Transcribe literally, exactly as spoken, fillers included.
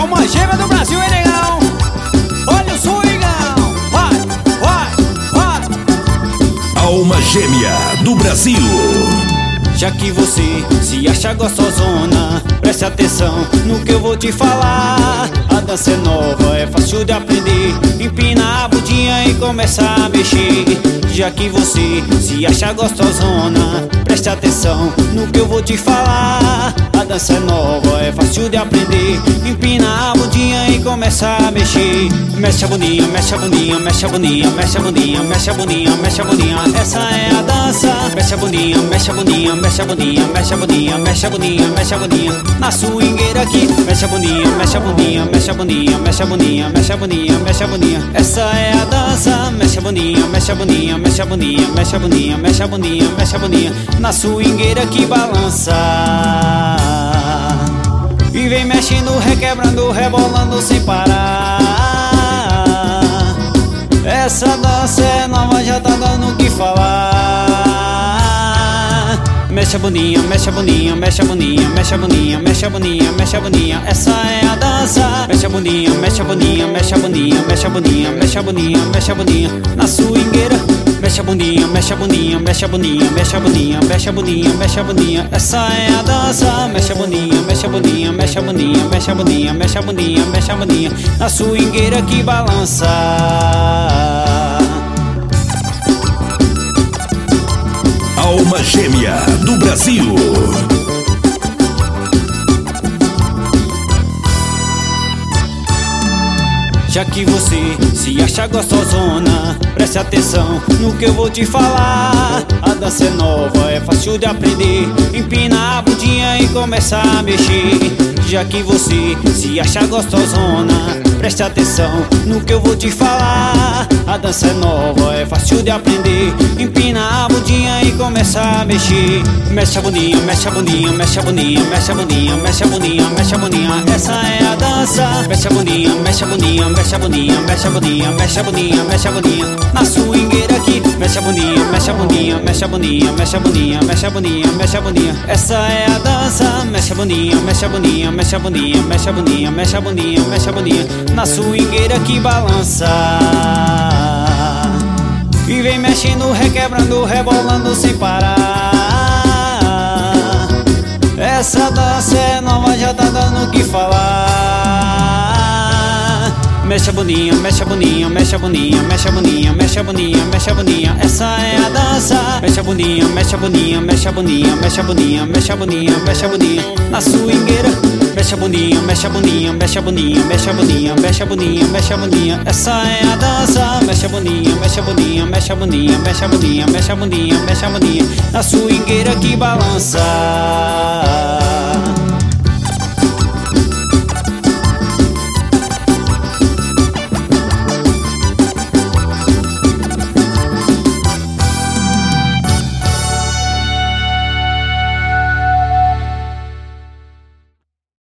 Alma gêmea do Brasil, hein, negão? Olha o swingão. Vai, vai, vai. Alma gêmea do Brasil. Já que você se acha gostosona, preste atenção no que eu vou te falar. A dança é nova, é fácil de aprender. Empina a bundinha e começa a mexer. Já que você se acha gostosona, preste atenção no que eu vou te falar. A dança é nova, é fácil de aprender. Empina a bundinha e começa a mexer. Mexe a bundinha, mexe a bundinha, mexe a bundinha, mexe a bundinha, mexe a bundinha, mexe a bundinha. Essa é a dança. Mexe a bundinha, mexe a bundinha, mexe a bundinha, mexe a bundinha, mexe a bundinha, mexe a bundinha. Na swingueira aqui, mexe a bundinha, mexe a bundinha, mexe a bundinha, mexe a bundinha, mexe a bundinha, mexe a bundinha. Essa é a dança. Mexe a bundinha, mexe a bundinha, mexe a bundinha, mexe a bundinha, mexe a bundinha, mexe a bundinha. Na swingueira que balança. E vem mexendo, requebrando, rebolando sem parar. Essa dança é nova, já tá dando o que falar. Mexe a bundinha, mexe a bundinha, mexe a bundinha, mexe a bundinha, mexe a bundinha, mexe a bundinha. Essa é a dança. Mexe a bundinha, mexe a bundinha, mexe a bundinha, mexe a bundinha, mexe a bundinha, mexe a bundinha. Na swingueira. Mexe a bundinha, mexe a bundinha, mexe a bundinha, mexe a bundinha, mexe a bundinha, mexe a bundinha. Essa é a dança. Mexe a bundinha, mexe a bundinha, mexe a bundinha, mexe a bundinha, mexe a bundinha, mexe a bundinha. Na swingueira que balança. Alma gêmea do Brasil. Já que você se acha gostosona, preste atenção no que eu vou te falar. A dança é nova, é fácil de aprender. Empina a bundinha e começa a mexer. Já que você se acha gostosona, preste atenção no que eu vou te falar. A dança é nova, é fácil de aprender. Empina a bundinha e começa a mexer. Mexe a bundinha, mexe a bundinha, mexe a bundinha, mexe a bundinha, mexe a bundinha, mexe a bundinha. Essa é a dança. Mexe a bundinha, mexe a bundinha, mexe a bundinha, mexe a bundinha, mexe a bundinha, mexe a bundinha. Na swingueira aqui, mexe a bundinha, mexe a bundinha, mexe a bundinha, mexe a bundinha, mexe a bundinha, mexe a bundinha. Essa é a dança. Mexe a bundinha, mexe a bundinha, mexe a bundinha, mexe a bundinha, mexe a bundinha, mexe a bundinha. Na swingueira que balança. E vem mexendo, requebrando, rebolando sem parar. Essa dança é nova, já tá dando o que falar. Mexe a bundinha, mexe a bundinha, mexe a bundinha, mexe a bundinha, mexe a bundinha, mexe a bundinha. Essa é a dança. Mexe a bundinha, mexe a bundinha, mexe a bundinha, mexe a bundinha, mexe a bundinha, mexe a bundinha. Na swingueira. Mexe a bundinha, mexe a bundinha, mexe a bundinha, mexe a bundinha, mexe a bundinha, mexe a bundinha. Essa é a dança. Mexe a bundinha, mexe a bundinha, mexe a bundinha, mexe a bundinha, mexe a bundinha, mexe a bundinha. Na swingueira que balança.